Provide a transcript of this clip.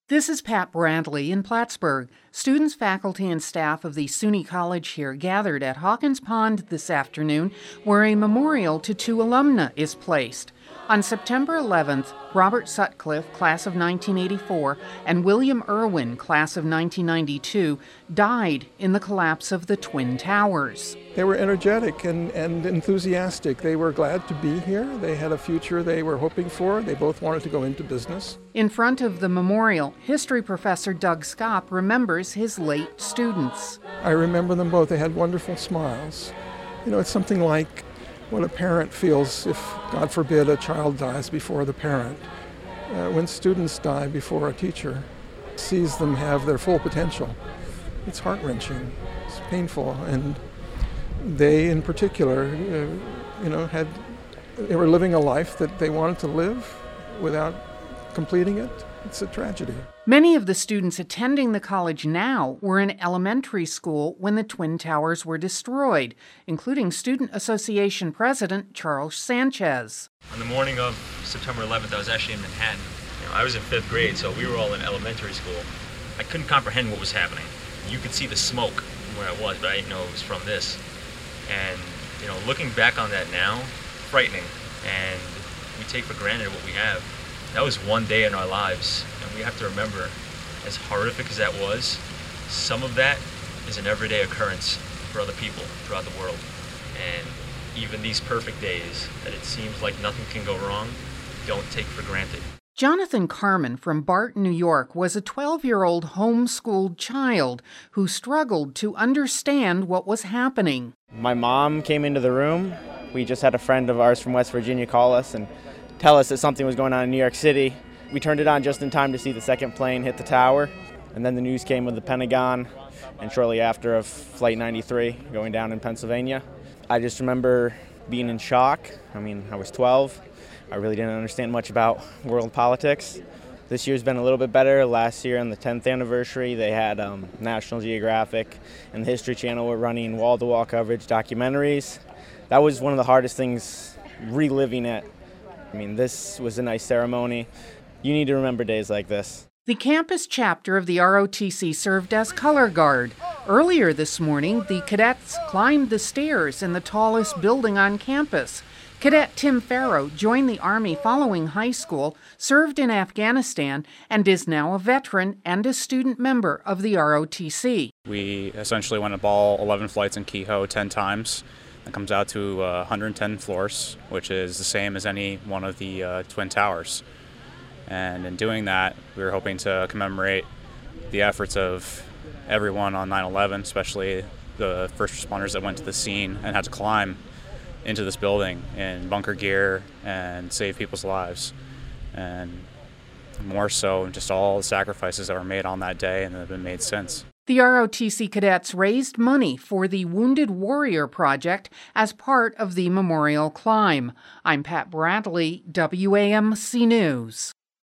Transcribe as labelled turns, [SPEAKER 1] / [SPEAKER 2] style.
[SPEAKER 1] This is Pat Bradley in Plattsburgh. Students, faculty, and staff of the SUNY College here gathered at Hawkins Pond this afternoon, where a memorial to two alumna is placed. On September 11th, Robert Sutcliffe, class of 1984, and William Irwin, class of 1992, died in the collapse of the Twin Towers.
[SPEAKER 2] They were energetic and enthusiastic. They were glad to be here. They had a future they were hoping for. They both wanted to go into business.
[SPEAKER 1] In front of the memorial, history professor Doug Skopp remembers his late students.
[SPEAKER 2] I remember them both. They had wonderful smiles. You know, it's something like what a parent feels if, God forbid, a child dies before the parent. When students die before a teacher sees them have their full potential, it's heart-wrenching, it's painful, and they in particular, they were living a life that they wanted to live without completing it. It's a tragedy.
[SPEAKER 1] Many of the students attending the college now were in elementary school when the Twin Towers were destroyed, including Student Association President Charles Sanchez.
[SPEAKER 3] On the morning of September 11th, I was actually in Manhattan. I was in 5th grade, so we were all in elementary school. I couldn't comprehend what was happening. You could see the smoke from where I was, but I didn't know it was from this. And, looking back on that now, frightening. And we take for granted what we have. That was one day in our lives, and we have to remember, as horrific as that was, some of that is an everyday occurrence for other people throughout the world. And even these perfect days, that it seems like nothing can go wrong, don't take for granted.
[SPEAKER 1] Jonathan Carmen from Barton, New York, was a 12-year-old homeschooled child who struggled to understand what was happening.
[SPEAKER 4] My mom came into the room. We just had a friend of ours from West Virginia call us and tell us that something was going on in New York City. We turned it on just in time to see the second plane hit the tower, and then the news came of the Pentagon, and shortly after of Flight 93 going down in Pennsylvania. I just remember being in shock. I was 12. I really didn't understand much about world politics. This year's been a little bit better. Last year on the 10th anniversary, they had National Geographic and the History Channel were running wall-to-wall coverage documentaries. That was one of the hardest things, reliving it. This was a nice ceremony. You need to remember days like this.
[SPEAKER 1] The campus chapter of the ROTC served as color guard. Earlier this morning, the cadets climbed the stairs in the tallest building on campus. Cadet Tim Farrow joined the Army following high school, served in Afghanistan, and is now a veteran and a student member of the ROTC.
[SPEAKER 5] We essentially went up all 11 flights in Kehoe 10 times. That comes out to 110 floors, which is the same as any one of the Twin Towers. And in doing that, we were hoping to commemorate the efforts of everyone on 9/11, especially the first responders that went to the scene and had to climb into this building in bunker gear and save people's lives. And more so, just all the sacrifices that were made on that day and that have been made since.
[SPEAKER 1] The ROTC cadets raised money for the Wounded Warrior Project as part of the memorial climb. I'm Pat Bradley, WAMC News.